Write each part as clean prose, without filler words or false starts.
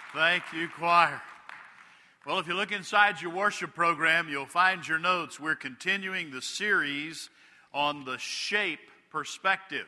Thank you, choir. Well, if you look inside your worship program, you'll find your notes. We're continuing the series on the shape perspective.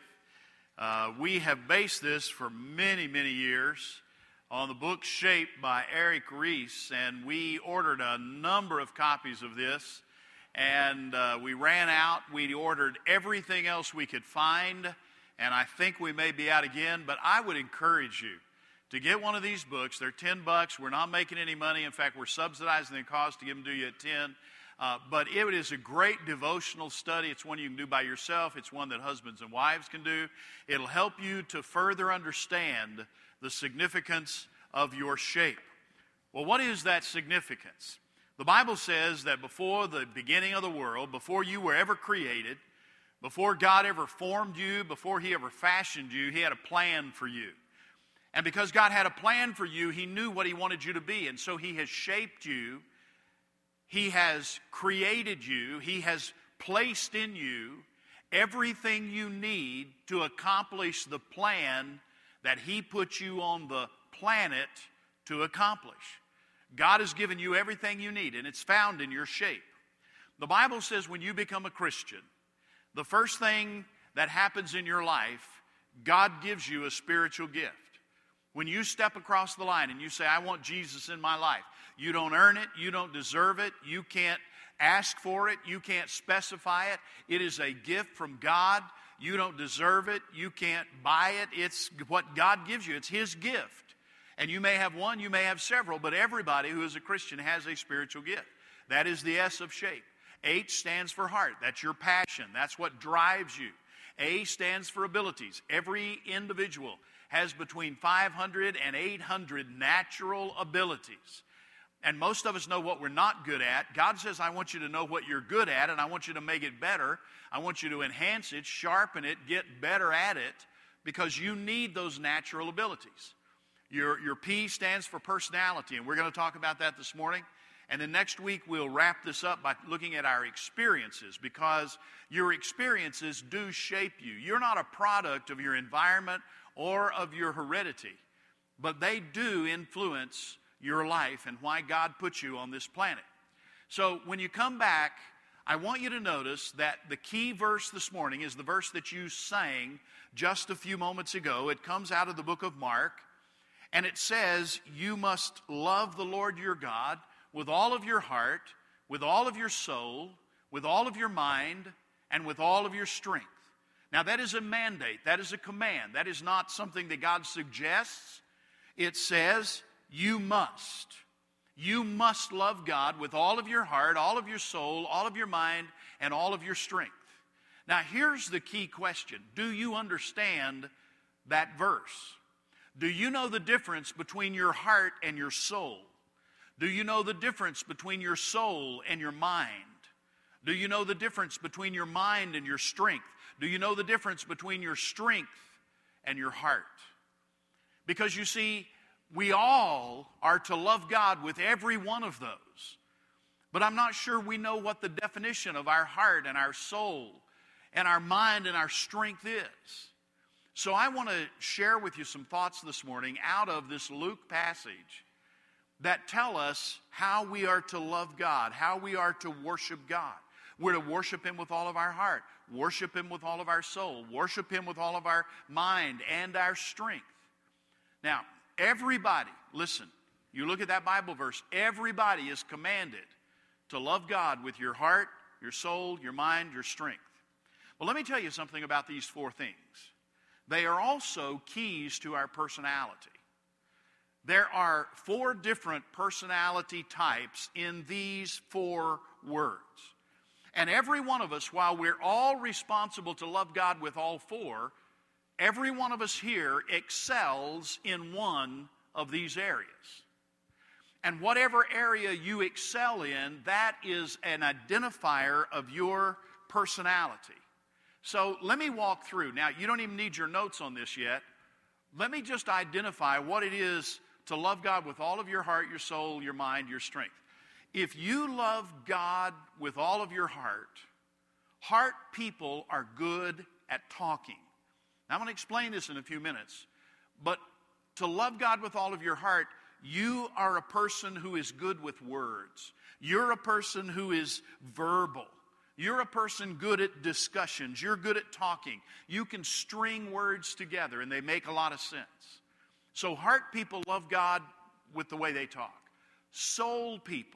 We have based this for many, many years on the book Shape by Eric Ries, and we ordered a number of copies of this, and we ran out. We ordered everything else we could find, and I think we may be out again, but I would encourage you to get one of these books. They're $10. We're not making any money. In fact, we're subsidizing the cost to give them to you at 10. But it is a great devotional study. It's one you can do by yourself. It's one that husbands and wives can do. It'll help you to further understand the significance of your shape. Well, what is that significance? The Bible says that before the beginning of the world, before you were ever created, before God ever formed you, before He ever fashioned you, He had a plan for you. And because God had a plan for you, He knew what He wanted you to be. And so He has shaped you. He has created you. He has placed in you everything you need to accomplish the plan that He put you on the planet to accomplish. God has given you everything you need, and it's found in your shape. The Bible says when you become a Christian, the first thing that happens in your life, God gives you a spiritual gift. When you step across the line and you say, I want Jesus in my life, you don't earn it, you don't deserve it, you can't ask for it, you can't specify it. It is a gift from God. You don't deserve it, you can't buy it. It's what God gives you. It's His gift. And you may have one, you may have several, but everybody who is a Christian has a spiritual gift. That is the S of shape. H stands for heart. That's your passion. That's what drives you. A stands for abilities. Every individual has between 500 and 800 natural abilities. And most of us know what we're not good at. God says, I want you to know what you're good at, and I want you to make it better. I want you to enhance it, sharpen it, get better at it, because you need those natural abilities. Your P stands for personality, and we're going to talk about that this morning. And then next week, we'll wrap this up by looking at our experiences, because your experiences do shape you. You're not a product of your environment or of your heredity, but they do influence your life and why God put you on this planet. So when you come back, I want you to notice that the key verse this morning is the verse that you sang just a few moments ago. It comes out of the book of Mark, and it says, you must love the Lord your God with all of your heart, with all of your soul, with all of your mind, and with all of your strength. Now, that is a mandate. That is a command. That is not something that God suggests. It says, you must. You must love God with all of your heart, all of your soul, all of your mind, and all of your strength. Now, here's the key question. Do you understand that verse? Do you know the difference between your heart and your soul? Do you know the difference between your soul and your mind? Do you know the difference between your mind and your strength? Do you know the difference between your strength and your heart? Because you see, we all are to love God with every one of those. But I'm not sure we know what the definition of our heart and our soul and our mind and our strength is. So I want to share with you some thoughts this morning out of this Luke passage that tell us how we are to love God, how we are to worship God. We're to worship Him with all of our heart, worship Him with all of our soul, worship Him with all of our mind and our strength. Now, everybody, listen, you look at that Bible verse, everybody is commanded to love God with your heart, your soul, your mind, your strength. Well, let me tell you something about these four things. They are also keys to our personality. There are four different personality types in these four words. And every one of us, while we're all responsible to love God with all four, every one of us here excels in one of these areas. And whatever area you excel in, that is an identifier of your personality. So let me walk through. Now, you don't even need your notes on this yet. Let me just identify what it is to love God with all of your heart, your soul, your mind, your strength. If you love God with all of your heart people are good at talking. Now, I'm going to explain this in a few minutes. But to love God with all of your heart, you are a person who is good with words. You're a person who is verbal. You're a person good at discussions. You're good at talking. You can string words together and they make a lot of sense. So heart people love God with the way they talk. Soul people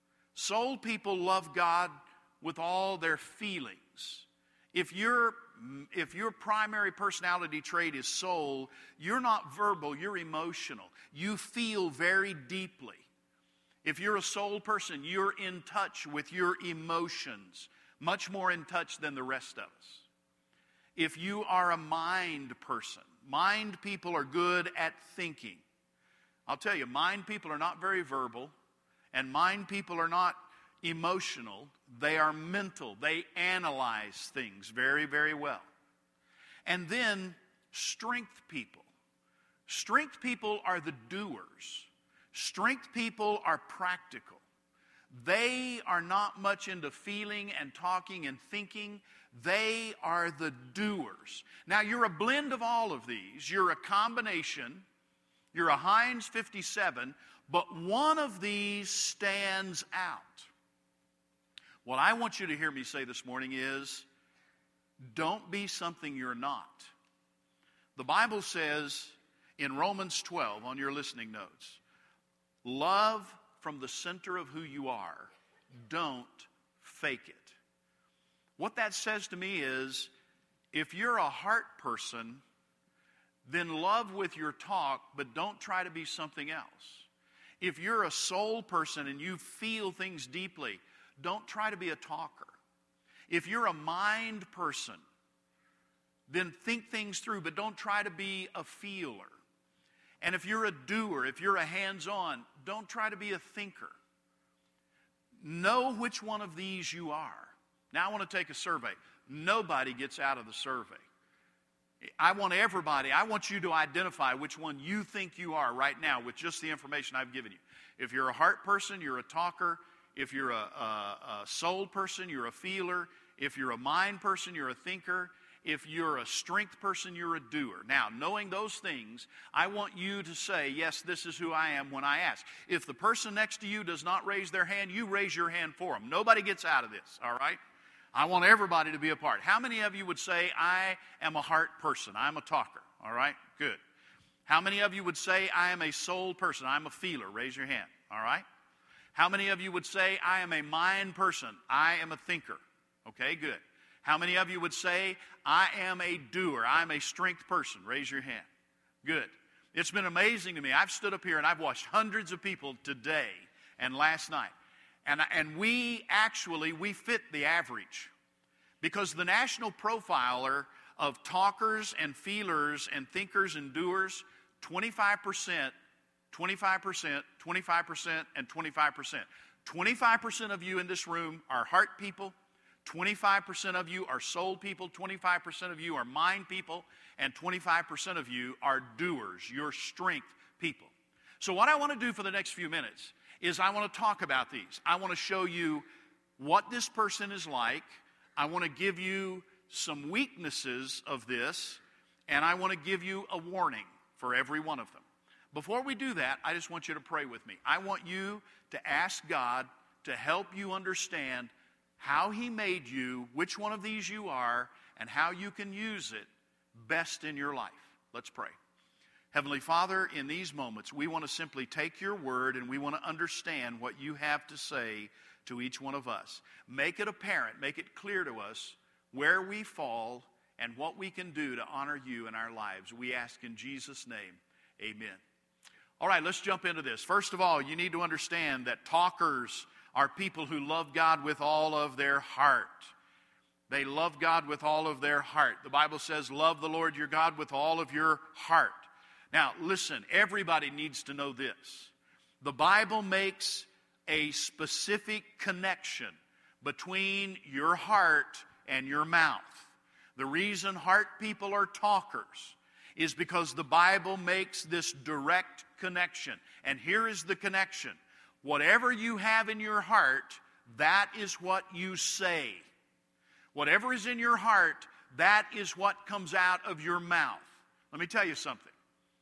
love God with all their feelings. If your primary personality trait is soul, you're not verbal, you're emotional. You feel very deeply. If you're a soul person, you're in touch with your emotions, much more in touch than the rest of us. If you are a mind person, mind people are good at thinking. I'll tell you, mind people are not very verbal, and mind people are not emotional. They are mental. They analyze things very, very well. And then strength people. Strength people are the doers. Strength people are practical. They are not much into feeling and talking and thinking. They are the doers. Now, you're a blend of all of these. You're a combination. You're a Heinz 57, but one of these stands out. What I want you to hear me say this morning is, don't be something you're not. The Bible says in Romans 12 on your listening notes, love from the center of who you are. Don't fake it. What that says to me is, if you're a heart person, then love with your talk, but don't try to be something else. If you're a soul person and you feel things deeply, don't try to be a talker. If you're a mind person, then think things through, but don't try to be a feeler. And if you're a doer, if you're a hands-on, don't try to be a thinker. Know which one of these you are. Now I want to take a survey. Nobody gets out of the survey. I want you to identify which one you think you are right now with just the information I've given you. If you're a heart person, you're a talker. If you're a soul person, you're a feeler. If you're a mind person, you're a thinker. If you're a strength person, you're a doer. Now, knowing those things, I want you to say, yes, this is who I am when I ask. If the person next to you does not raise their hand, you raise your hand for them. Nobody gets out of this, all right? I want everybody to be a part. How many of you would say, I am a heart person? I'm a talker, all right? Good. How many of you would say, I am a soul person? I'm a feeler. Raise your hand, all right? How many of you would say, I am a mind person? I am a thinker. Okay, good. How many of you would say, I am a doer? I'm a strength person? Raise your hand. Good. It's been amazing to me. I've stood up here and I've watched hundreds of people today and last night. And we fit the average. Because the national profiler of talkers and feelers and thinkers and doers, 25%, 25%, 25%, and 25%. 25% of you in this room are heart people. 25% of you are soul people, 25% of you are mind people, and 25% of you are doers, your strength people. So what I want to do for the next few minutes is I want to talk about these. I want to show you what this person is like. I want to give you some weaknesses of this, and I want to give you a warning for every one of them. Before we do that, I just want you to pray with me. I want you to ask God to help you understand how He made you, which one of these you are, and how you can use it best in your life. Let's pray. Heavenly Father, in these moments, we want to simply take your word and we want to understand what you have to say to each one of us. Make it apparent, make it clear to us where we fall and what we can do to honor you in our lives. We ask in Jesus' name, amen. All right, let's jump into this. First of all, you need to understand that talkers are people who love God with all of their heart. They love God with all of their heart. The Bible says, love the Lord your God with all of your heart. Now, listen, everybody needs to know this. The Bible makes a specific connection between your heart and your mouth. The reason heart people are talkers is because the Bible makes this direct connection. And here is the connection. Whatever you have in your heart, that is what you say. Whatever is in your heart, that is what comes out of your mouth. Let me tell you something.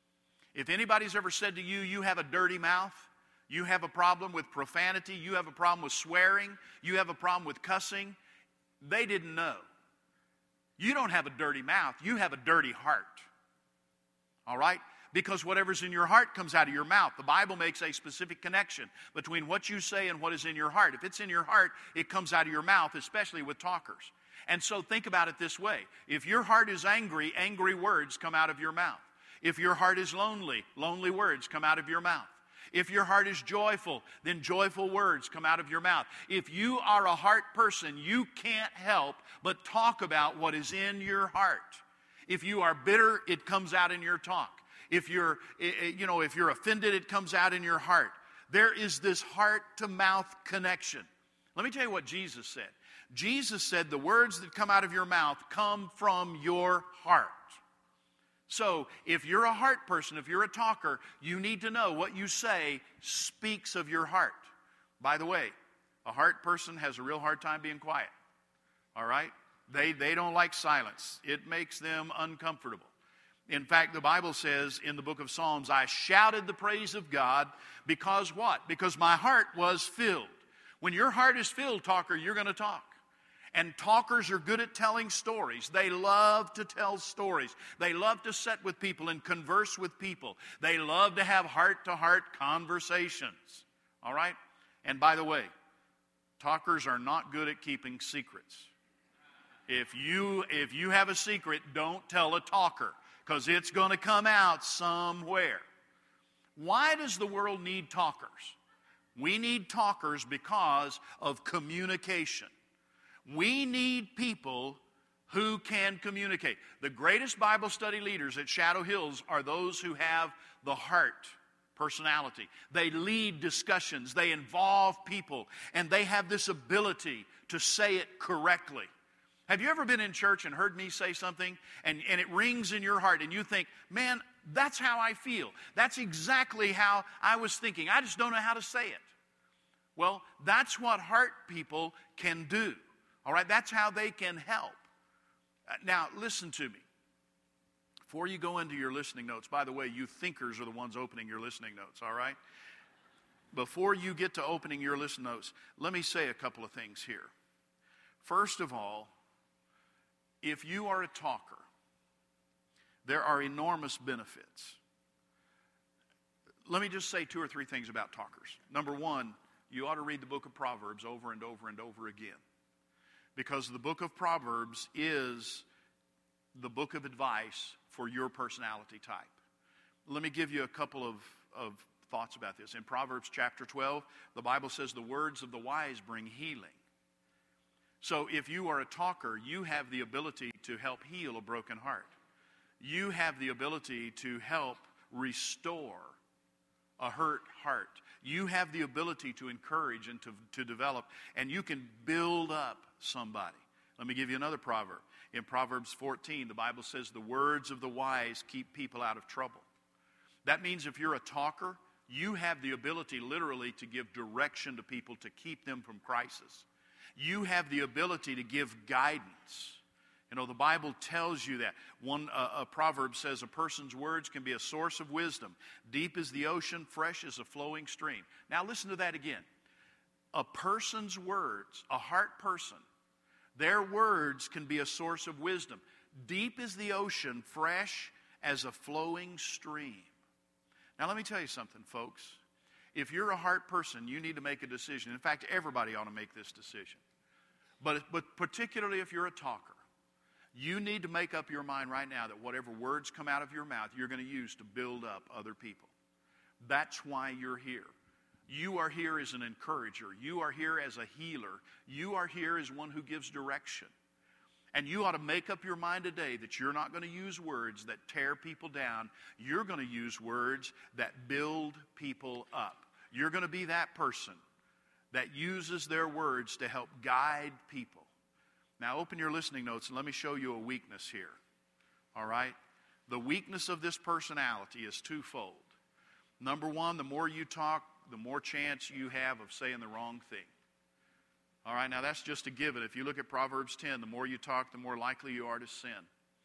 If anybody's ever said to you, you have a dirty mouth, you have a problem with profanity, you have a problem with swearing, you have a problem with cussing, they didn't know. You don't have a dirty mouth, you have a dirty heart. All right? Because whatever's in your heart comes out of your mouth. The Bible makes a specific connection between what you say and what is in your heart. If it's in your heart, it comes out of your mouth, especially with talkers. And so think about it this way. If your heart is angry, angry words come out of your mouth. If your heart is lonely, lonely words come out of your mouth. If your heart is joyful, then joyful words come out of your mouth. If you are a heart person, you can't help but talk about what is in your heart. If you are bitter, it comes out in your talk. If you're offended, it comes out in your heart. There is this heart-to-mouth connection. Let me tell you what Jesus said. Jesus said the words that come out of your mouth come from your heart. So if you're a heart person, if you're a talker, you need to know what you say speaks of your heart. By the way, a heart person has a real hard time being quiet. All right? They don't like silence. It makes them uncomfortable. In fact, the Bible says in the book of Psalms, I shouted the praise of God because what? Because my heart was filled. When your heart is filled, talker, you're going to talk. And talkers are good at telling stories. They love to tell stories. They love to sit with people and converse with people. They love to have heart-to-heart conversations. All right? And by the way, talkers are not good at keeping secrets. If you have a secret, don't tell a talker, because it's going to come out somewhere. Why does the world need talkers? We need talkers because of communication. We need people who can communicate. The greatest Bible study leaders at Shadow Hills are those who have the heart personality. They lead discussions, they involve people, and they have this ability to say it correctly. Have you ever been in church and heard me say something and it rings in your heart and you think, man, that's how I feel. That's exactly how I was thinking. I just don't know how to say it. Well, that's what heart people can do. All right, that's how they can help. Now, listen to me. Before you go into your listening notes, by the way, you thinkers are the ones opening your listening notes, all right? Before you get to opening your listening notes, let me say a couple of things here. First of all, if you are a talker, there are enormous benefits. Let me just say 2 or 3 things about talkers. Number one, you ought to read the book of Proverbs over and over and over again. Because the book of Proverbs is the book of advice for your personality type. Let me give you a couple of thoughts about this. In Proverbs chapter 12, the Bible says the words of the wise bring healing. So if you are a talker, you have the ability to help heal a broken heart. You have the ability to help restore a hurt heart. You have the ability to encourage and to develop, and you can build up somebody. Let me give you another proverb. In Proverbs 14, the Bible says the words of the wise keep people out of trouble. That means if you're a talker, you have the ability literally to give direction to people to keep them from crisis. You have the ability to give guidance. You know, the Bible tells you that. A proverb says a person's words can be a source of wisdom. Deep as the ocean, fresh as a flowing stream. Now listen to that again. A person's words, a heart person, their words can be a source of wisdom. Deep as the ocean, fresh as a flowing stream. Now let me tell you something, folks. If you're a heart person, you need to make a decision. In fact, everybody ought to make this decision. But particularly if you're a talker, you need to make up your mind right now that whatever words come out of your mouth, you're going to use to build up other people. That's why you're here. You are here as an encourager. You are here as a healer. You are here as one who gives direction. And you ought to make up your mind today that you're not going to use words that tear people down. You're going to use words that build people up. You're going to be that person that uses their words to help guide people. Now open your listening notes and let me show you a weakness here. All right? The weakness of this personality is twofold. Number one, the more you talk, the more chance you have of saying the wrong thing. All right, now that's just a given. If you look at Proverbs 10, the more you talk, the more likely you are to sin.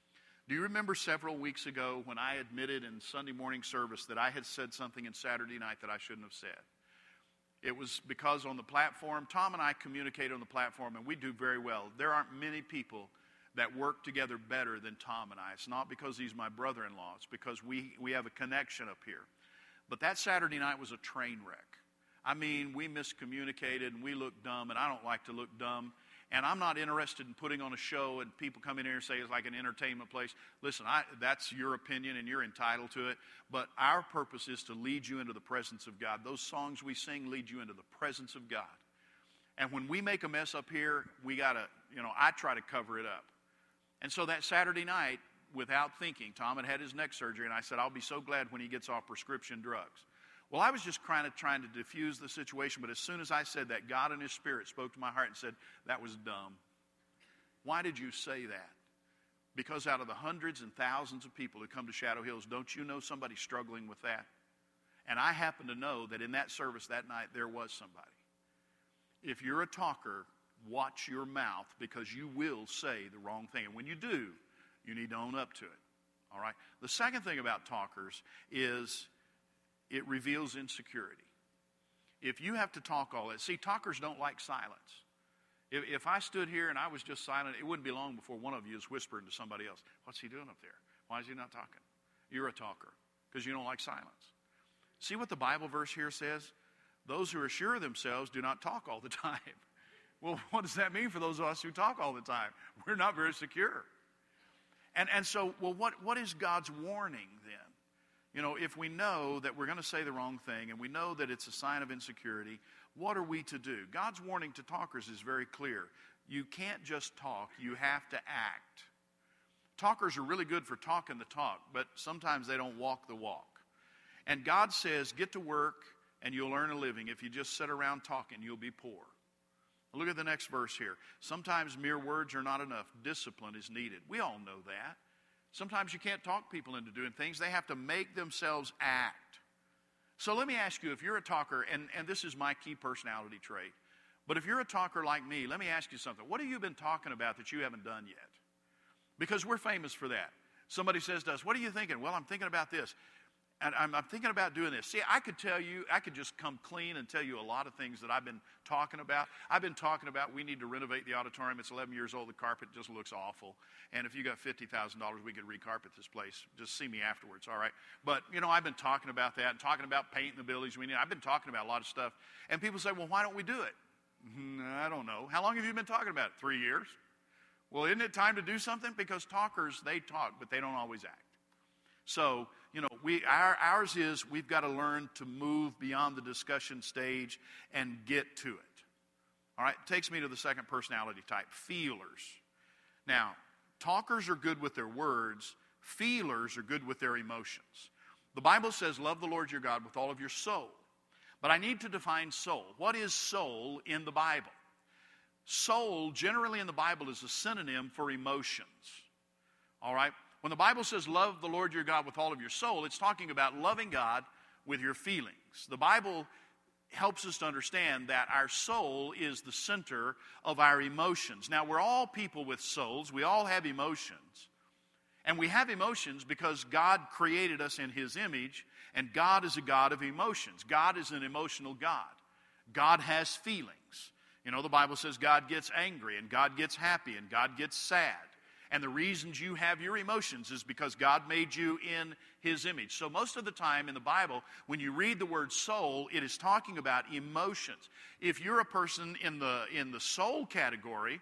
Do you remember several weeks ago when I admitted in Sunday morning service that I had said something in Saturday night that I shouldn't have said? It was because on the platform, Tom and I communicate on the platform, and we do very well. There aren't many people that work together better than Tom and I. It's not because he's my brother-in-law. It's because we have a connection up here. But that Saturday night was a train wreck. I mean, we miscommunicated, and we looked dumb, and I don't like to look dumb. And I'm not interested in putting on a show and people come in here and say it's like an entertainment place. Listen, that's your opinion and you're entitled to it. But our purpose is to lead you into the presence of God. Those songs we sing lead you into the presence of God. And when we make a mess up here, we got to, I try to cover it up. And so that Saturday night, without thinking, Tom had his neck surgery, and I said, I'll be so glad when he gets off prescription drugs. Well, I was just trying to diffuse the situation, but as soon as I said that, God in His Spirit spoke to my heart and said, that was dumb. Why did you say that? Because out of the hundreds and thousands of people who come to Shadow Hills, don't you know somebody struggling with that? And I happen to know that in that service that night, there was somebody. If you're a talker, watch your mouth because you will say the wrong thing. And when you do, you need to own up to it. All right? The second thing about talkers is it reveals insecurity. If you have to talk all that, see, talkers don't like silence. If I stood here and I was just silent, it wouldn't be long before one of you is whispering to somebody else, what's he doing up there? Why is he not talking? You're a talker because you don't like silence. See what the Bible verse here says? Those who are sure of themselves do not talk all the time. Well, what does that mean for those of us who talk all the time? We're not very secure. And so, well, what is God's warning then? If we know that we're going to say the wrong thing and we know that it's a sign of insecurity, what are we to do? God's warning to talkers is very clear. You can't just talk, you have to act. Talkers are really good for talking the talk, but sometimes they don't walk the walk. And God says, get to work and you'll earn a living. If you just sit around talking, you'll be poor. Look at the next verse here. Sometimes mere words are not enough. Discipline is needed. We all know that. Sometimes you can't talk people into doing things. They have to make themselves act. So let me ask you, if you're a talker, and this is my key personality trait, but if you're a talker like me, let me ask you something. What have you been talking about that you haven't done yet? Because we're famous for that. Somebody says to us, what are you thinking? Well, I'm thinking about this. And I'm thinking about doing this. See, I could just come clean and tell you a lot of things that I've been talking about. I've been talking about we need to renovate the auditorium. It's 11 years old. The carpet just looks awful. And if you got $50,000, we could recarpet this place. Just see me afterwards, all right? But, I've been talking about that and talking about painting the buildings. I've been talking about a lot of stuff. And people say, well, why don't we do it? I don't know. How long have you been talking about it? 3 years? Well, isn't it time to do something? Because talkers, they talk, but they don't always act. So, ours is we've got to learn to move beyond the discussion stage and get to it. All right, it takes me to the second personality type, feelers. Now, talkers are good with their words. Feelers are good with their emotions. The Bible says, love the Lord your God with all of your soul. But I need to define soul. What is soul in the Bible? Soul, generally in the Bible, is a synonym for emotions. All right? When the Bible says love the Lord your God with all of your soul, it's talking about loving God with your feelings. The Bible helps us to understand that our soul is the center of our emotions. Now, we're all people with souls. We all have emotions. And we have emotions because God created us in His image, and God is a God of emotions. God is an emotional God. God has feelings. The Bible says God gets angry, and God gets happy, and God gets sad. And the reasons you have your emotions is because God made you in His image. So most of the time in the Bible, when you read the word soul, it is talking about emotions. If you're a person in the soul category,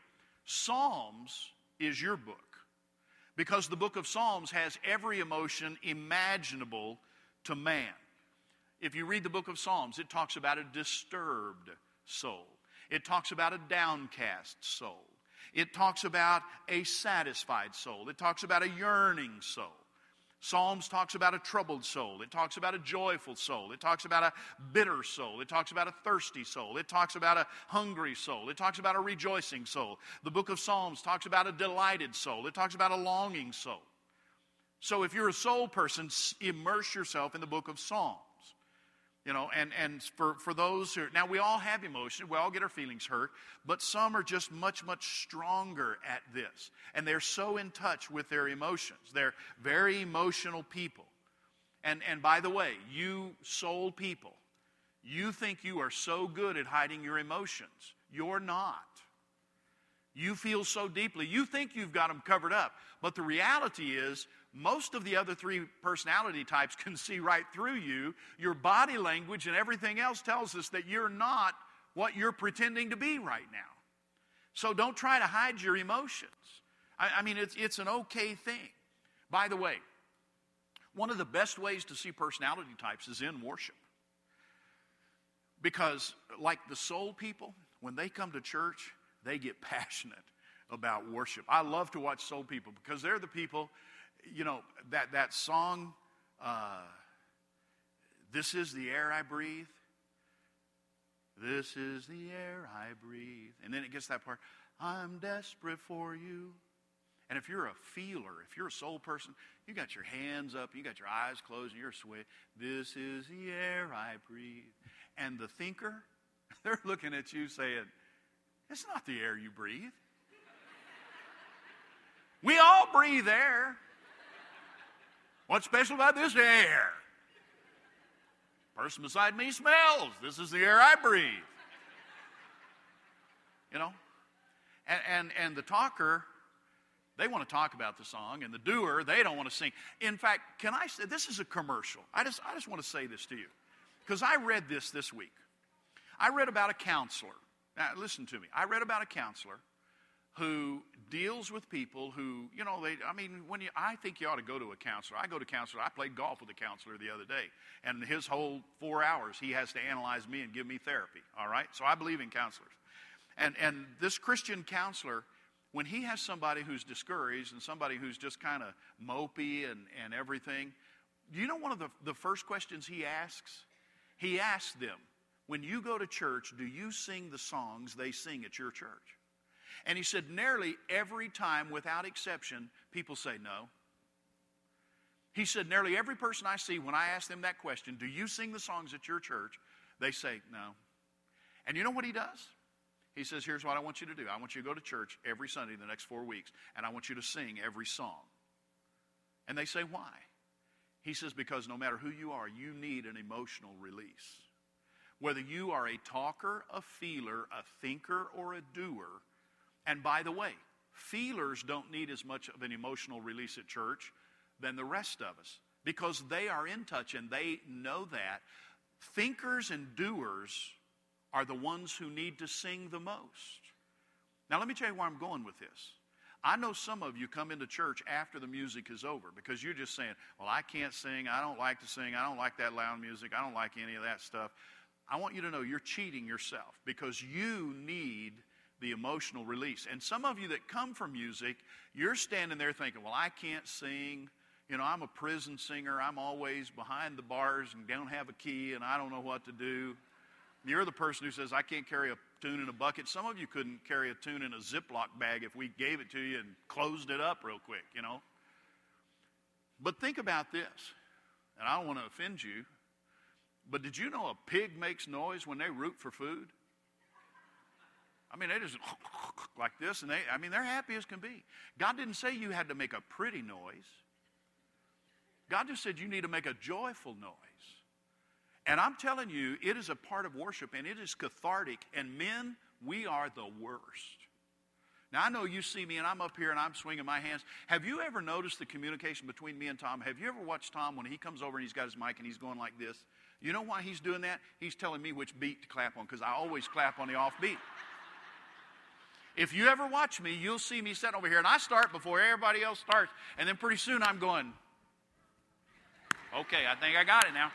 Psalms is your book. Because the book of Psalms has every emotion imaginable to man. If you read the book of Psalms, it talks about a disturbed soul. It talks about a downcast soul. It talks about a satisfied soul. It talks about a yearning soul. Psalms talks about a troubled soul. It talks about a joyful soul. It talks about a bitter soul. It talks about a thirsty soul. It talks about a hungry soul. It talks about a rejoicing soul. The book of Psalms talks about a delighted soul. It talks about a longing soul. So if you're a soul person, immerse yourself in the book of Psalms. You know, and for those who, now we all have emotions, we all get our feelings hurt, but some are just much, much stronger at this. And they're so in touch with their emotions. They're very emotional people. And by the way, you soul people, you think you are so good at hiding your emotions. You're not. You feel so deeply. You think you've got them covered up. But the reality is, most of the other three personality types can see right through you. Your body language and everything else tells us that you're not what you're pretending to be right now. So don't try to hide your emotions. I mean, it's an okay thing. By the way, one of the best ways to see personality types is in worship. Because like the soul people, when they come to church, they get passionate about worship. I love to watch soul people because they're the people, you know, that song, this is the air I breathe. This is the air I breathe. And then it gets that part, I'm desperate for you. And if you're a feeler, if you're a soul person, you got your hands up, you got your eyes closed, and you're sweating. This is the air I breathe. And the thinker, they're looking at you saying, it's not the air you breathe. We all breathe air. What's special about this air? Person beside me smells. This is the air I breathe. You know? And the talker, they want to talk about the song, and the doer, they don't want to sing. In fact, can I say, this is a commercial. I just want to say this to you. Because I read this week. I read about a counselor. Now, listen to me. I read about a counselor who deals with people who, you know, I think you ought to go to a counselor. I go to counselor. I played golf with a counselor the other day. And his whole 4 hours, he has to analyze me and give me therapy. All right? So I believe in counselors. And this Christian counselor, when he has somebody who's discouraged and somebody who's just kind of mopey and everything, you know one of the first questions he asks? He asks them, when you go to church, do you sing the songs they sing at your church? And he said, nearly every time, without exception, people say no. He said, nearly every person I see, when I ask them that question, do you sing the songs at your church? They say no. And you know what he does? He says, here's what I want you to do. I want you to go to church every Sunday the next 4 weeks, and I want you to sing every song. And they say, why? He says, because no matter who you are, you need an emotional release. Whether you are a talker, a feeler, a thinker, or a doer. And by the way, feelers don't need as much of an emotional release at church than the rest of us, because they are in touch and they know that. Thinkers and doers are the ones who need to sing the most. Now let me tell you where I'm going with this. I know some of you come into church after the music is over because you're just saying, well, I can't sing, I don't like to sing, I don't like that loud music, I don't like any of that stuff. I want you to know you're cheating yourself because you need the emotional release. And some of you that come from music, you're standing there thinking, well, I can't sing. You know, I'm a prison singer. I'm always behind the bars and don't have a key and I don't know what to do. You're the person who says, I can't carry a tune in a bucket. Some of you couldn't carry a tune in a Ziploc bag if we gave it to you and closed it up real quick, you know. But think about this, and I don't want to offend you, but did you know a pig makes noise when they root for food? I mean, they just like this, and they're happy as can be. God didn't say you had to make a pretty noise. God just said you need to make a joyful noise. And I'm telling you, it is a part of worship, and it is cathartic. And men, we are the worst. Now, I know you see me, and I'm up here, and I'm swinging my hands. Have you ever noticed the communication between me and Tom? Have you ever watched Tom when he comes over and he's got his mic and he's going like this? You know why he's doing that? He's telling me which beat to clap on, because I always clap on the off beat. If you ever watch me, you'll see me sitting over here, and I start before everybody else starts, and then pretty soon I'm going, okay, I think I got it now.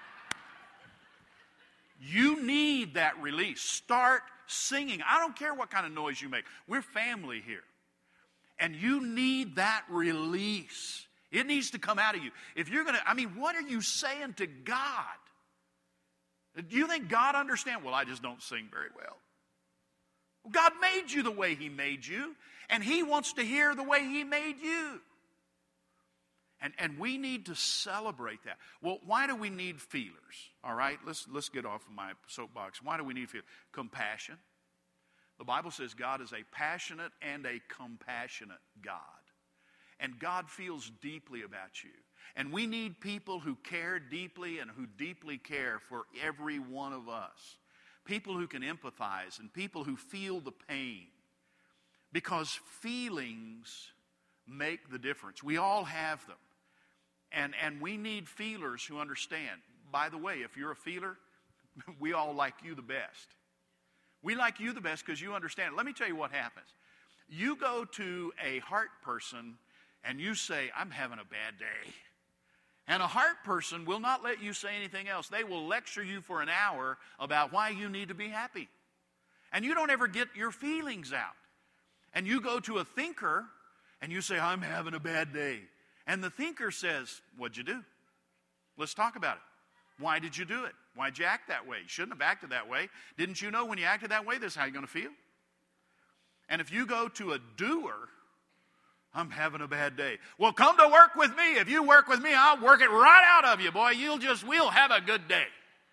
You need that release. Start singing. I don't care what kind of noise you make. We're family here. And you need that release. It needs to come out of you. If you're going to, what are you saying to God? Do you think God understands? Well, I just don't sing very well. God made you the way He made you, and He wants to hear the way He made you. And we need to celebrate that. Well, why do we need feelers? All right, let's get off of my soapbox. Why do we need feelers? Compassion. The Bible says God is a passionate and a compassionate God. And God feels deeply about you. And we need people who care deeply and who deeply care for every one of us. People who can empathize and people who feel the pain. Because feelings make the difference. We all have them. And we need feelers who understand. By the way, if you're a feeler, we all like you the best. We like you the best because you understand. Let me tell you what happens. You go to a heart person and you say, I'm having a bad day. And a heart person will not let you say anything else. They will lecture you for an hour about why you need to be happy. And you don't ever get your feelings out. And you go to a thinker and you say, I'm having a bad day. And the thinker says, what'd you do? Let's talk about it. Why did you do it? Why'd you act that way? You shouldn't have acted that way. Didn't you know when you acted that way, this is how you're going to feel? And if you go to a doer, I'm having a bad day. Well, come to work with me. If you work with me, I'll work it right out of you, boy. We'll have a good day.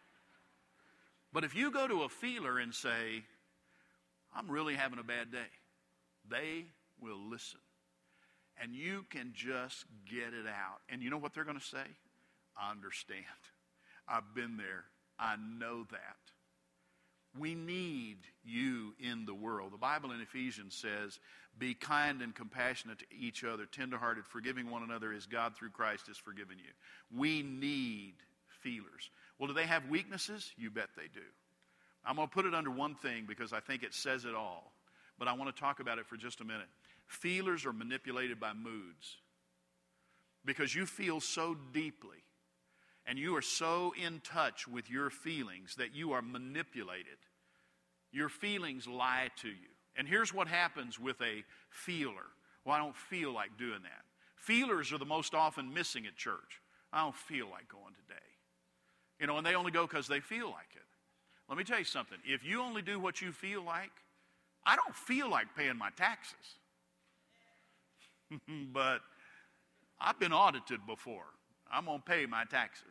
But if you go to a feeler and say, I'm really having a bad day, they will listen. And you can just get it out. And you know what they're going to say? I understand. I've been there. I know that. We need you in the world. The Bible in Ephesians says, be kind and compassionate to each other, tenderhearted, forgiving one another as God through Christ has forgiven you. We need feelers. Well, do they have weaknesses? You bet they do. I'm going to put it under one thing because I think it says it all. But I want to talk about it for just a minute. Feelers are manipulated by moods. Because you feel so deeply and you are so in touch with your feelings that you are manipulated. Your feelings lie to you. And here's what happens with a feeler. Well, I don't feel like doing that. Feelers are the most often missing at church. I don't feel like going today. And they only go because they feel like it. Let me tell you something. If you only do what you feel like, I don't feel like paying my taxes. But I've been audited before. I'm going to pay my taxes.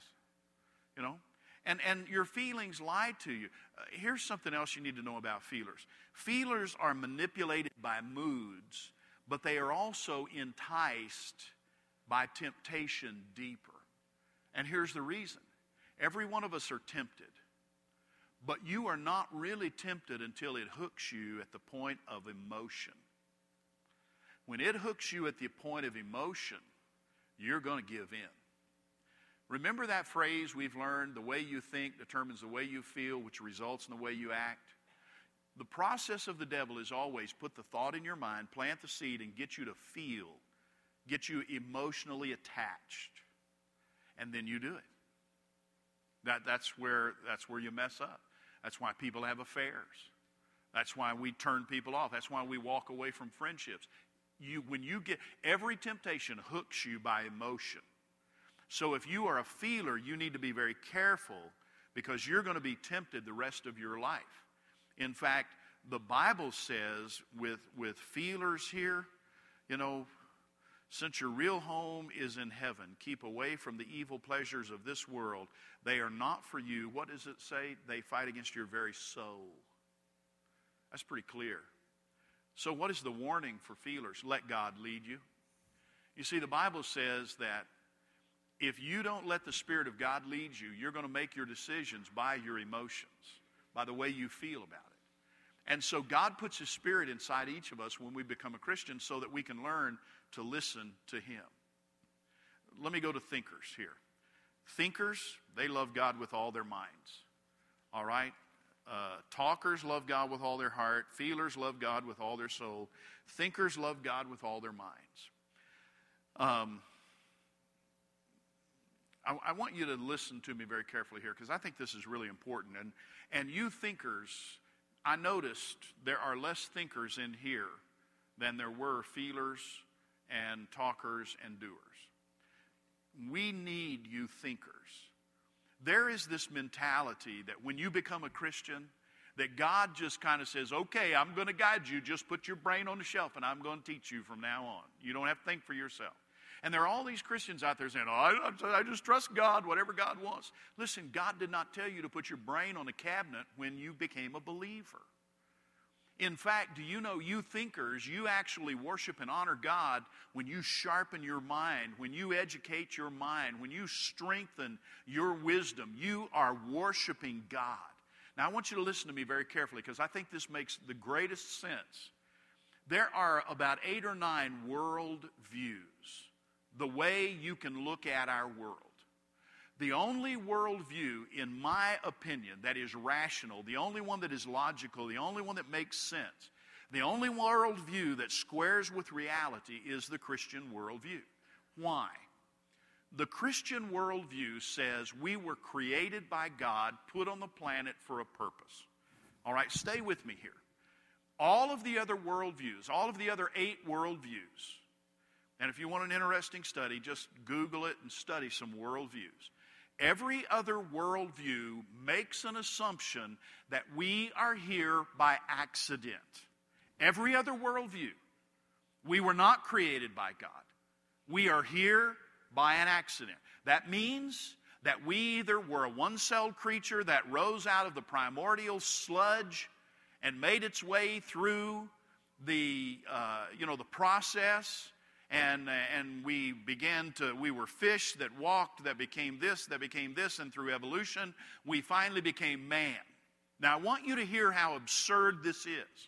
And your feelings lie to you. Here's something else you need to know about feelers. Feelers are manipulated by moods, but they are also enticed by temptation deeper. And here's the reason. Every one of us are tempted. But you are not really tempted until it hooks you at the point of emotion. When it hooks you at the point of emotion, you're going to give in. Remember that phrase we've learned, the way you think determines the way you feel, which results in the way you act? The process of the devil is always put the thought in your mind, plant the seed, and get you to feel, get you emotionally attached. And then you do it. That's where you mess up. That's why people have affairs. That's why we turn people off. That's why we walk away from friendships. Every temptation hooks you by emotion. So if you are a feeler, you need to be very careful because you're going to be tempted the rest of your life. In fact, the Bible says with feelers here, since your real home is in heaven, keep away from the evil pleasures of this world. They are not for you. What does it say? They fight against your very soul. That's pretty clear. So what is the warning for feelers? Let God lead you. You see, the Bible says that if you don't let the Spirit of God lead you, you're going to make your decisions by your emotions, by the way you feel about it. And so God puts His Spirit inside each of us when we become a Christian so that we can learn to listen to Him. Let me go to thinkers here. Thinkers, they love God with all their minds. All right? Talkers love God with all their heart. Feelers love God with all their soul. Thinkers love God with all their minds. I want you to listen to me very carefully here because I think this is really important. And you thinkers, I noticed there are less thinkers in here than there were feelers and talkers and doers. We need you thinkers. There is this mentality that when you become a Christian, that God just kind of says, okay, I'm going to guide you. Just put your brain on the shelf and I'm going to teach you from now on. You don't have to think for yourself. And there are all these Christians out there saying, oh, I just trust God, whatever God wants. Listen, God did not tell you to put your brain on a cabinet when you became a believer. In fact, do you know, you thinkers, you actually worship and honor God when you sharpen your mind, when you educate your mind, when you strengthen your wisdom. You are worshiping God. Now, I want you to listen to me very carefully because I think this makes the greatest sense. There are about 8 or 9 world views, the way you can look at our world. The only worldview, in my opinion, that is rational, the only one that is logical, the only one that makes sense, the only worldview that squares with reality is the Christian worldview. Why? The Christian worldview says we were created by God, put on the planet for a purpose. All right, stay with me here. All of the other worldviews, all of the other 8 worldviews, and if you want an interesting study, just Google it and study some worldviews. Every other worldview makes an assumption that we are here by accident. Every other worldview. We were not created by God. We are here by an accident. That means that we either were a one-celled creature that rose out of the primordial sludge and made its way through the process, and we were fish that walked, that became this, and through evolution, we finally became man. Now, I want you to hear how absurd this is.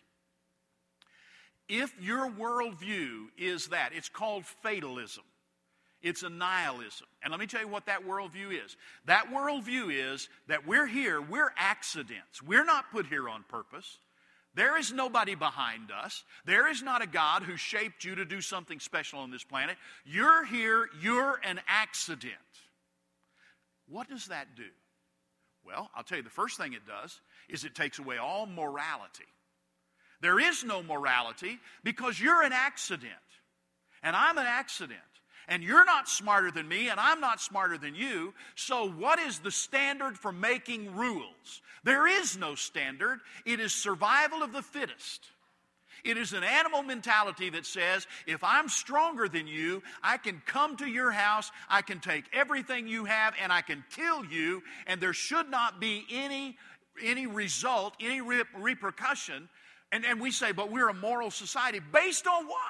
If your worldview is that, it's called fatalism. It's a nihilism. And let me tell you what that worldview is. That worldview is that we're here, we're accidents. We're not put here on purpose. There is nobody behind us. There is not a God who shaped you to do something special on this planet. You're here, you're an accident. What does that do? Well, I'll tell you, the first thing it does is it takes away all morality. There is no morality because you're an accident, and I'm an accident. And you're not smarter than me, and I'm not smarter than you. So what is the standard for making rules? There is no standard. It is survival of the fittest. It is an animal mentality that says, if I'm stronger than you, I can come to your house, I can take everything you have, and I can kill you, and there should not be any result, any repercussion. And we say, but we're a moral society. Based on what?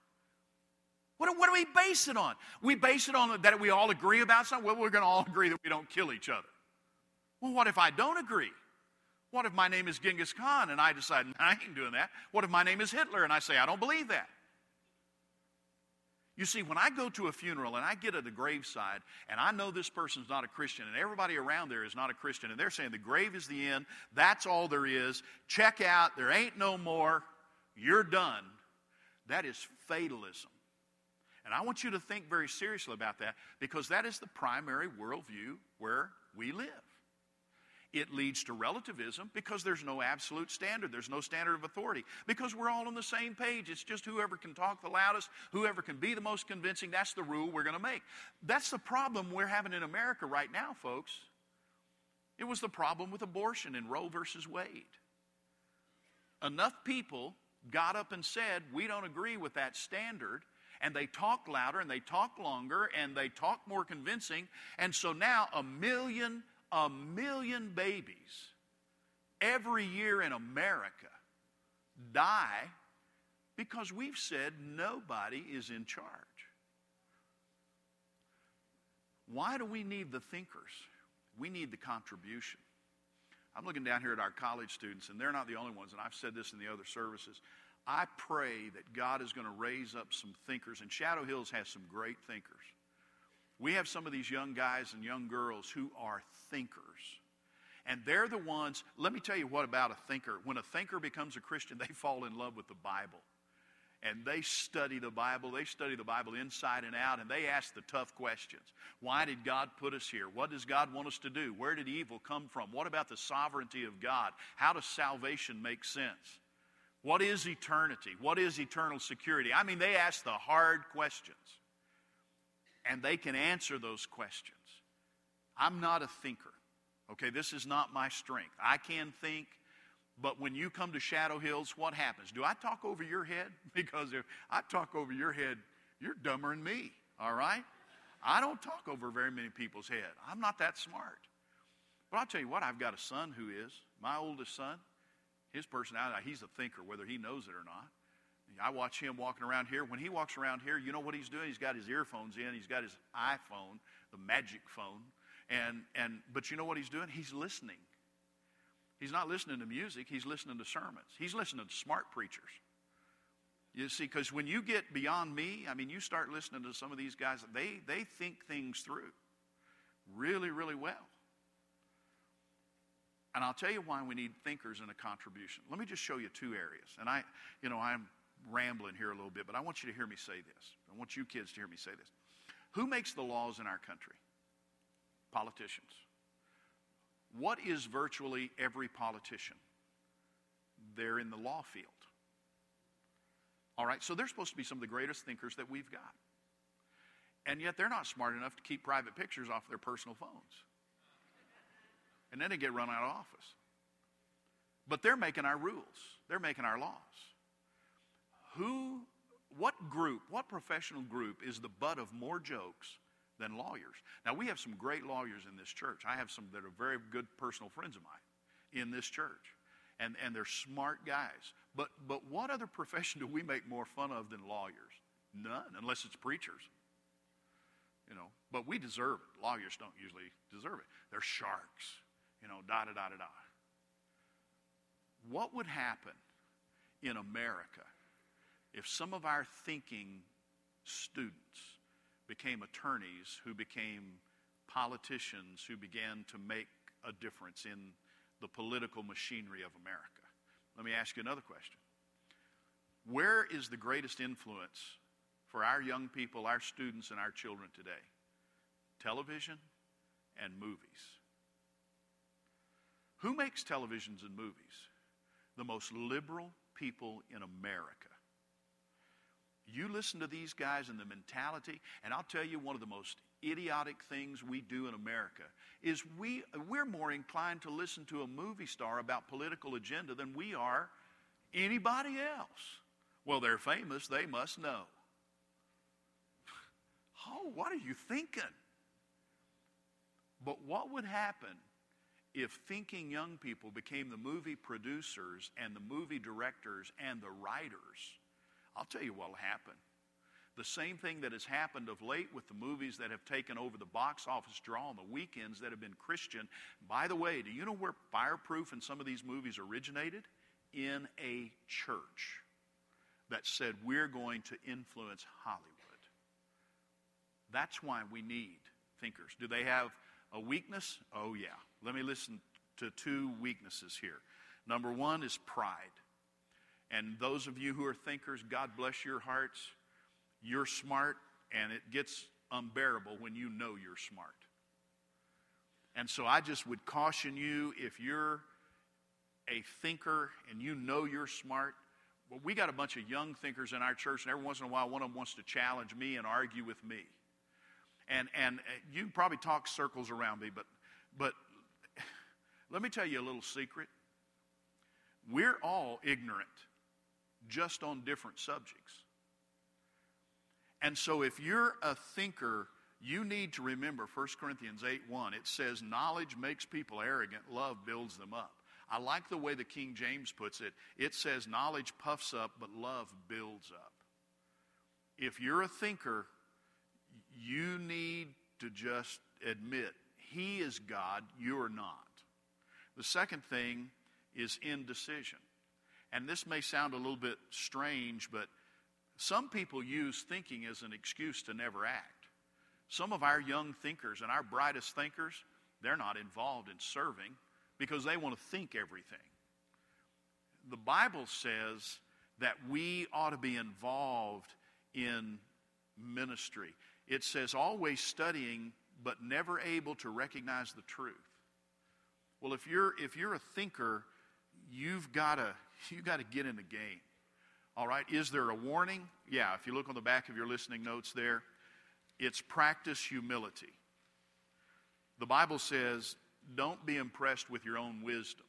What do we base it on? We base it on that we all agree about something. Well, we're going to all agree that we don't kill each other. Well, what if I don't agree? What if my name is Genghis Khan and I decide, I ain't doing that? What if my name is Hitler and I say, I don't believe that? You see, when I go to a funeral and I get at the graveside and I know this person's not a Christian and everybody around there is not a Christian and they're saying the grave is the end, that's all there is, check out, there ain't no more, you're done. That is fatalism. And I want you to think very seriously about that because that is the primary worldview where we live. It leads to relativism because there's no absolute standard. There's no standard of authority because we're all on the same page. It's just whoever can talk the loudest, whoever can be the most convincing, that's the rule we're going to make. That's the problem we're having in America right now, folks. It was the problem with abortion in Roe versus Wade. Enough people got up and said, we don't agree with that standard. And they talk louder, and they talk longer, and they talk more convincing. And so now a million babies every year in America die because we've said nobody is in charge. Why do we need the thinkers? We need the contribution. I'm looking down here at our college students, and they're not the only ones, and I've said this in the other services. I pray that God is going to raise up some thinkers, and Shadow Hills has some great thinkers. We have some of these young guys and young girls who are thinkers. And they're the ones, let me tell you what about a thinker. When a thinker becomes a Christian, they fall in love with the Bible. And they study the Bible inside and out, and they ask the tough questions. Why did God put us here? What does God want us to do? Where did evil come from? What about the sovereignty of God? How does salvation make sense? What is eternity? What is eternal security? I mean, they ask the hard questions. And they can answer those questions. I'm not a thinker. Okay, this is not my strength. I can think, but when you come to Shadow Hills, what happens? Do I talk over your head? Because if I talk over your head, you're dumber than me. All right? I don't talk over very many people's head. I'm not that smart. But I'll tell you what, I've got a son who is. My oldest son, his personality, he's a thinker, whether he knows it or not. I watch him walking around here. When he walks around here, you know what he's doing? He's got his earphones in. He's got his iPhone, the magic phone. But you know what he's doing? He's listening. He's not listening to music. He's listening to sermons. He's listening to smart preachers. You see, because when you get beyond me, I mean, you start listening to some of these guys, they think things through really, really well. And I'll tell you why we need thinkers in a contribution. Let me just show you two areas. And I'm rambling here a little bit, but I want you to hear me say this. I want you kids to hear me say this. Who makes the laws in our country? Politicians. What is virtually every politician? They're in the law field. All right, so they're supposed to be some of the greatest thinkers that we've got. And yet they're not smart enough to keep private pictures off their personal phones. And then they get run out of office. But they're making our rules. They're making our laws. What professional group is the butt of more jokes than lawyers? Now, we have some great lawyers in this church. I have some that are very good personal friends of mine in this church. And they're smart guys. But what other profession do we make more fun of than lawyers? None, unless it's preachers. You know, but we deserve it. Lawyers don't usually deserve it. They're sharks. You know, da-da-da-da-da. What would happen in America if some of our thinking students became attorneys who became politicians who began to make a difference in the political machinery of America? Let me ask you another question. Where is the greatest influence for our young people, our students, and our children today? Television and movies. Who makes televisions and movies? The most liberal people in America. You listen to these guys and the mentality, and I'll tell you one of the most idiotic things we do in America is we're more inclined to listen to a movie star about political agenda than we are anybody else. Well, they're famous, they must know. Oh, what are you thinking? But what would happen if thinking young people became the movie producers and the movie directors and the writers? I'll tell you what will happen. The same thing that has happened of late with the movies that have taken over the box office draw on the weekends that have been Christian. By the way, do you know where Fireproof and some of these movies originated? In a church that said, we're going to influence Hollywood. That's why we need thinkers. Do they have a weakness? Oh, yeah. Let me listen to two weaknesses here. Number one is pride. And those of you who are thinkers, God bless your hearts. You're smart, and it gets unbearable when you know you're smart. And so I just would caution you, if you're a thinker and you know you're smart. Well, we got a bunch of young thinkers in our church, and every once in a while one of them wants to challenge me and argue with me. And you can probably talk circles around me, but let me tell you a little secret. We're all ignorant, just on different subjects. And so if you're a thinker, you need to remember 1 Corinthians 8:1. It says, knowledge makes people arrogant, love builds them up. I like the way the King James puts it. It says, knowledge puffs up, but love builds up. If you're a thinker, you need to just admit, He is God, you are not. The second thing is indecision. And this may sound a little bit strange, but some people use thinking as an excuse to never act. Some of our young thinkers and our brightest thinkers, they're not involved in serving because they want to think everything. The Bible says that we ought to be involved in ministry. It says always studying but never able to recognize the truth. Well, if you're a thinker, you've got to get in the game. All right, is there a warning? Yeah, if you look on the back of your listening notes there, it's practice humility. The Bible says, don't be impressed with your own wisdom.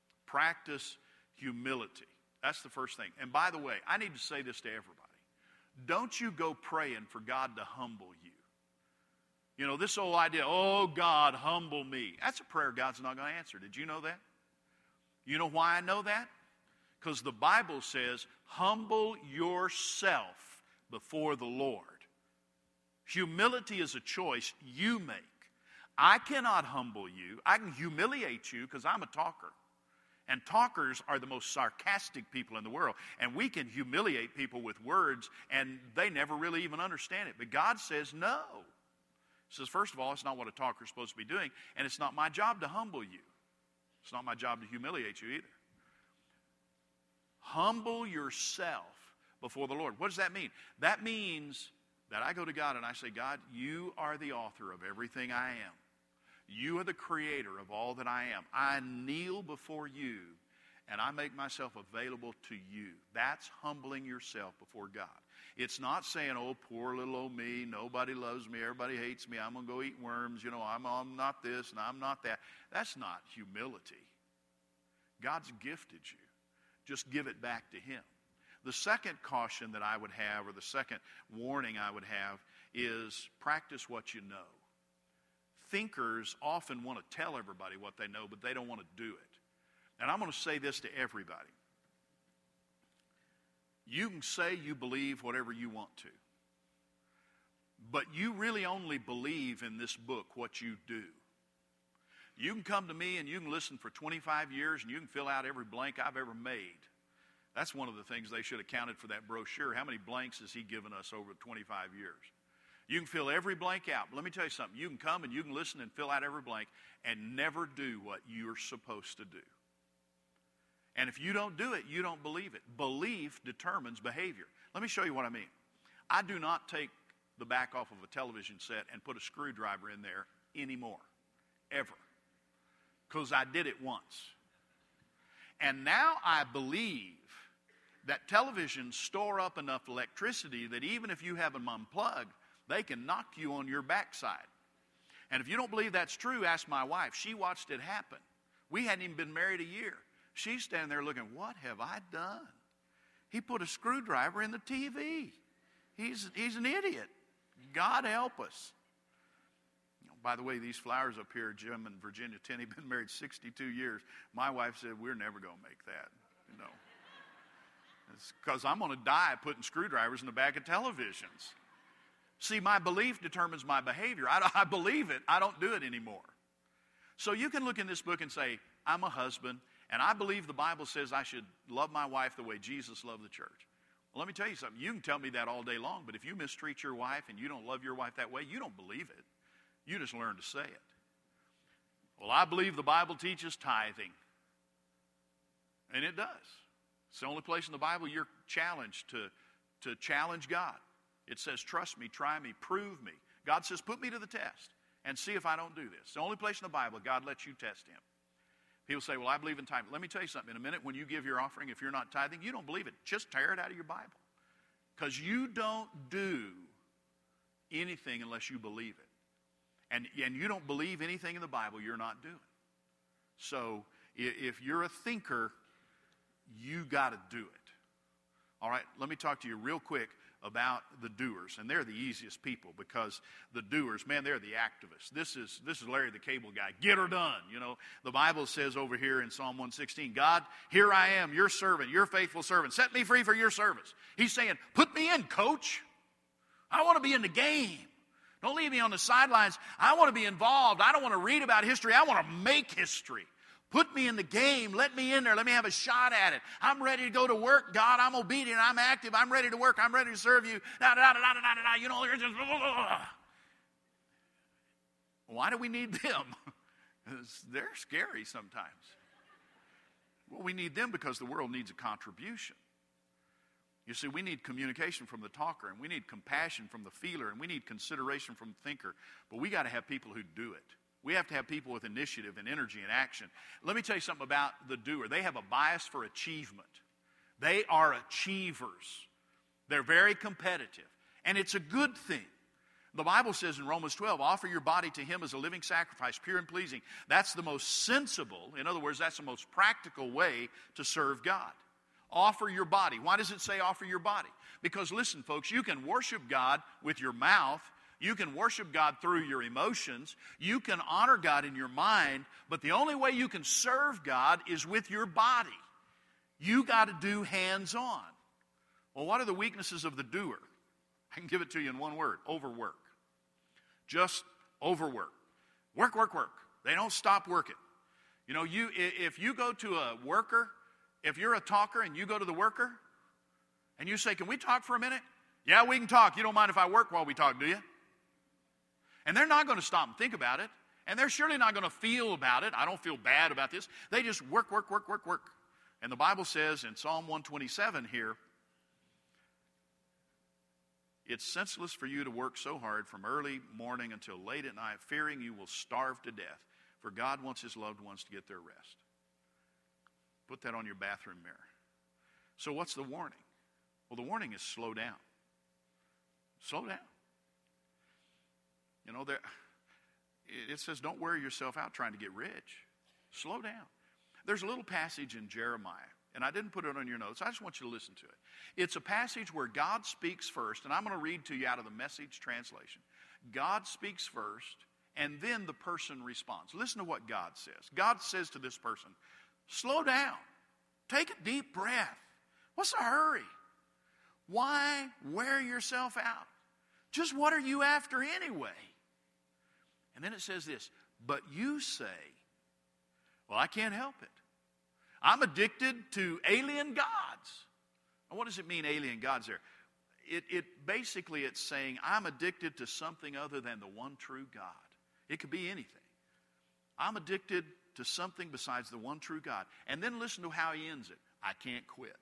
Practice humility. That's the first thing. And by the way, I need to say this to everybody. don't you go praying for God to humble you. You know, this whole idea, oh, God, humble me. That's a prayer God's not going to answer. Did you know that? You know why I know that? Because the Bible says, humble yourself before the Lord. Humility is a choice you make. I cannot humble you. I can humiliate you because I'm a talker. And talkers are the most sarcastic people in the world. And we can humiliate people with words, and they never really even understand it. But God says no. He says, first of all, it's not what a talker's supposed to be doing, and it's not my job to humble you. It's not my job to humiliate you either. Humble yourself before the Lord. What does that mean? That means that I go to God and I say, God, you are the author of everything I am. You are the creator of all that I am. I kneel before you and I make myself available to you. That's humbling yourself before God. It's not saying, oh, poor little old me, nobody loves me, everybody hates me, I'm going to go eat worms, you know, I'm not this and I'm not that. That's not humility. God's gifted you. Just give it back to Him. The second caution that I would have, or the second warning I would have, is practice what you know. Thinkers often want to tell everybody what they know, but they don't want to do it. And I'm going to say this to everybody. You can say you believe whatever you want to, but you really only believe in this book what you do. You can come to me and you can listen for 25 years and you can fill out every blank I've ever made. That's one of the things they should have counted for that brochure. How many blanks has He given us over 25 years? You can fill every blank out. But let me tell you something. You can come and you can listen and fill out every blank and never do what you're supposed to do. And if you don't do it, you don't believe it. Belief determines behavior. Let me show you what I mean. I do not take the back off of a television set and put a screwdriver in there anymore. Ever. Because I did it once. And now I believe that televisions store up enough electricity that even if you have them unplugged, they can knock you on your backside. And if you don't believe that's true, ask my wife. She watched it happen. We hadn't even been married a year. She's standing there looking, what have I done? He put a screwdriver in the TV. He's an idiot. God help us. By the way, these flowers up here, Jim and Virginia Tenney, been married 62 years. My wife said, we're never going to make that. You know, it's because I'm going to die putting screwdrivers in the back of televisions. See, my belief determines my behavior. I believe it. I don't do it anymore. So you can look in this book and say, I'm a husband, and I believe the Bible says I should love my wife the way Jesus loved the church. Well, let me tell you something. You can tell me that all day long, but if you mistreat your wife and you don't love your wife that way, you don't believe it. You just learn to say it. Well, I believe the Bible teaches tithing. And it does. It's the only place in the Bible you're challenged to challenge God. It says, trust me, try me, prove me. God says, put me to the test and see if I don't do this. It's the only place in the Bible God lets you test Him. People say, well, I believe in tithing. Let me tell you something. In a minute, when you give your offering, if you're not tithing, you don't believe it. Just tear it out of your Bible. Because you don't do anything unless you believe it. And you don't believe anything in the Bible you're not doing. So if you're a thinker, you got to do it. All right, let me talk to you real quick about the doers. And they're the easiest people because the doers, man, they're the activists. This is Larry the Cable Guy. Get her done. You know, the Bible says over here in Psalm 116, God, here I am, your servant, your faithful servant. Set me free for your service. He's saying, put me in, coach. I want to be in the game. Don't leave me on the sidelines. I want to be involved. I don't want to read about history. I want to make history. Put me in the game. Let me in there. Let me have a shot at it. I'm ready to go to work, God. I'm obedient. I'm active. I'm ready to work. I'm ready to serve you. You know, they're just... Why do we need them? They're scary sometimes. Well, we need them because the world needs a contribution. You see, we need communication from the talker, and we need compassion from the feeler, and we need consideration from the thinker. But we got to have people who do it. We have to have people with initiative and energy and action. Let me tell you something about the doer. They have a bias for achievement. They are achievers. They're very competitive. And it's a good thing. The Bible says in Romans 12, offer your body to Him as a living sacrifice, pure and pleasing. That's the most sensible, in other words, that's the most practical way to serve God. Offer your body. Why does it say offer your body? Because listen, folks, you can worship God with your mouth. You can worship God through your emotions. You can honor God in your mind. But the only way you can serve God is with your body. You got to do hands-on. Well, what are the weaknesses of the doer? I can give it to you in one word: overwork. Just overwork. Work, work, work. They don't stop working. You know, if you go to a worker, if you're a talker and you go to the worker and you say, "Can we talk for a minute?" "Yeah, we can talk. You don't mind if I work while we talk, do you?" And they're not going to stop and think about it. And they're surely not going to feel about it. "I don't feel bad about this." They just work, work, work, work, work. And the Bible says in Psalm 127 here, "It's senseless for you to work so hard from early morning until late at night, fearing you will starve to death. For God wants his loved ones to get their rest." Put that on your bathroom mirror. So what's the warning? Well, the warning is slow down. Slow down. You know, it says don't wear yourself out trying to get rich. Slow down. There's a little passage in Jeremiah, and I didn't put it on your notes. I just want you to listen to it. It's a passage where God speaks first, and I'm going to read to you out of the Message translation. God speaks first, and then the person responds. Listen to what God says. God says to this person, "Slow down. Take a deep breath. What's the hurry? Why wear yourself out? Just what are you after anyway?" And then it says this, "But you say, 'Well, I can't help it. I'm addicted to alien gods.'" And what does it mean, alien gods there? Basically it's saying I'm addicted to something other than the one true God. It could be anything. I'm addicted to something besides the one true God. And then listen to how he ends it. "I can't quit."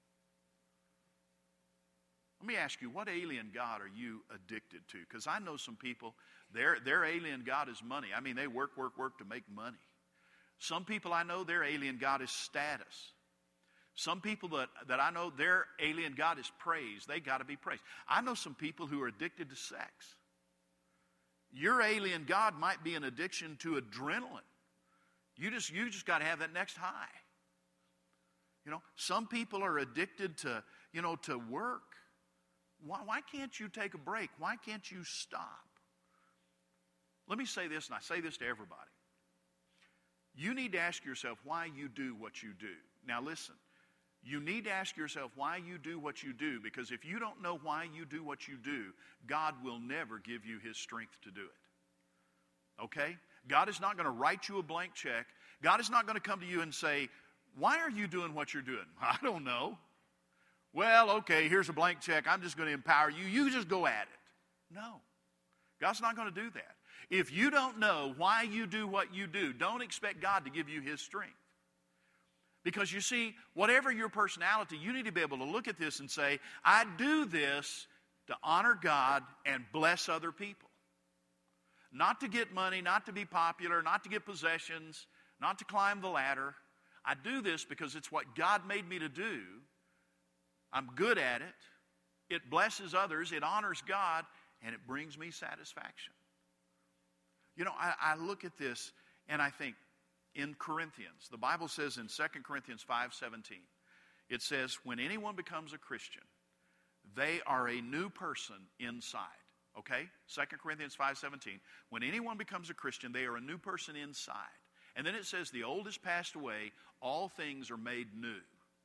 Let me ask you, what alien god are you addicted to? Because I know some people, their alien god is money. I mean, they work, work, work to make money. Some people I know, their alien god is status. Some people that I know, their alien god is praise. They got to be praised. I know some people who are addicted to sex. Your alien god might be an addiction to adrenaline. You just got to have that next high. You know, some people are addicted to work. Why can't you take a break? Why can't you stop? Let me say this, and I say this to everybody. You need to ask yourself why you do what you do. Now listen, you need to ask yourself why you do what you do, because if you don't know why you do what you do, God will never give you his strength to do it. Okay? God is not going to write you a blank check. God is not going to come to you and say, "Why are you doing what you're doing?" "I don't know." "Well, okay, here's a blank check. I'm just going to empower you. You just go at it." No. God's not going to do that. If you don't know why you do what you do, don't expect God to give you his strength. Because you see, whatever your personality, you need to be able to look at this and say, "I do this to honor God and bless other people. Not to get money, not to be popular, not to get possessions, not to climb the ladder. I do this because it's what God made me to do. I'm good at it. It blesses others, it honors God, and it brings me satisfaction." You know, I look at this and I think, in Corinthians, the Bible says in 2 Corinthians 5:17, it says, when anyone becomes a Christian, they are a new person inside. Okay? 2 Corinthians 5:17, when anyone becomes a Christian, they are a new person inside. And then it says, the old has passed away, all things are made new.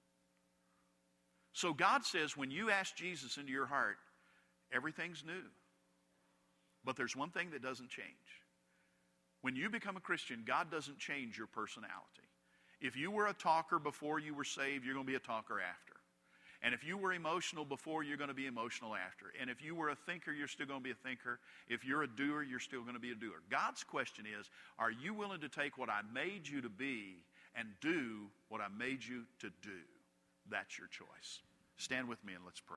So God says when you ask Jesus into your heart, everything's new. But there's one thing that doesn't change. When you become a Christian, God doesn't change your personality. If you were a talker before you were saved, you're going to be a talker after. And if you were emotional before, you're going to be emotional after. And if you were a thinker, you're still going to be a thinker. If you're a doer, you're still going to be a doer. God's question is, are you willing to take what I made you to be and do what I made you to do? That's your choice. Stand with me and let's pray.